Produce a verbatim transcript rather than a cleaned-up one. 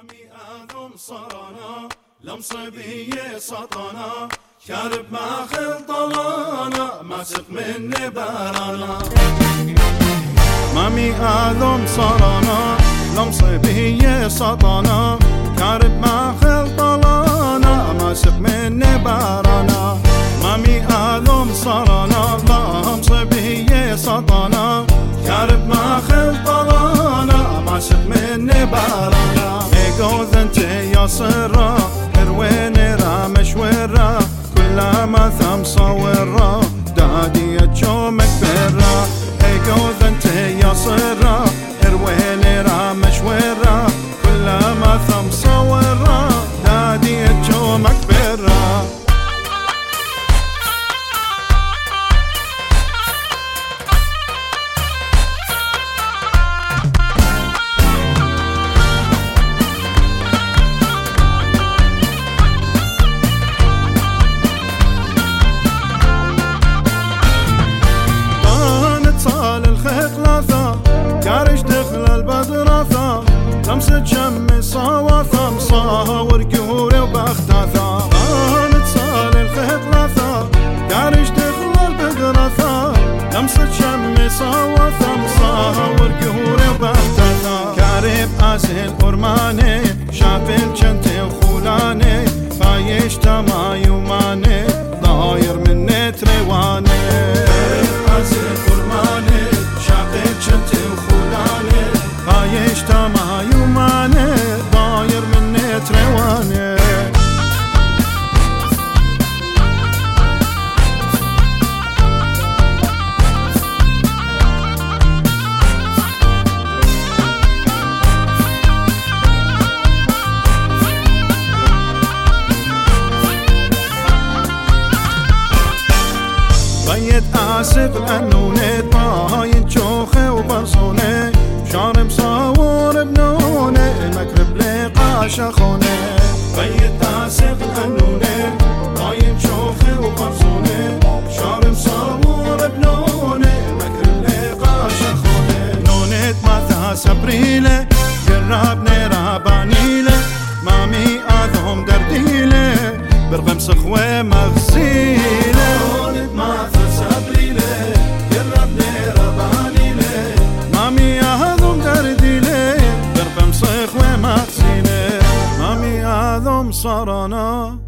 مامي آذم صرانا لمصبية سطانا كارب ما خل طلانا ماسك مني بارانا مامي آذم صرانا لمصبية سطانا كارب ما خل طلانا ماسك مني بارانا مامي آذم صرانا لمصبية سطانا كارب ما خل طلانا ماسك مني بارانا ايقوذ انت يا صرا ارويني را مشورا كلما ثم صورا دادي اتشومك برا ايقوذ انت يا صرا ارويني را مشورا كلما ثم صورا دادي اتشومك برا كارش دخل البدرثة تمسك شمي صواثة مصاور قهوري وبختاثة كانت صال الخطلثة كارش دخل البدرثة تمسك شمي صواثة مصاور قهوري وبختاثة كارب آسي القرماني شافل جنتي وخولاني فايش تما يوماني ضاير مني تريواني كارب آسي القرماني شافل جنتي عايش تما يوماني ضاير مني ترواني بيت آسف لأنوني طاين شوخي وبرصوني شعر مصور بنوني المكرب لقى شخوني بيت آسف لأنوني طاين شوخي وبرصوني شعر مصور بنوني المكرب لقى شخوني نونت ما سبريلي قربني رابانيلي مامي آذهم درديلي برغم سخوة مغسيلي نونت ما سبريلي قربني رابانيلي مامي آذهم درديلي برغم سخوة مغسيلي مامي آذهم صرانا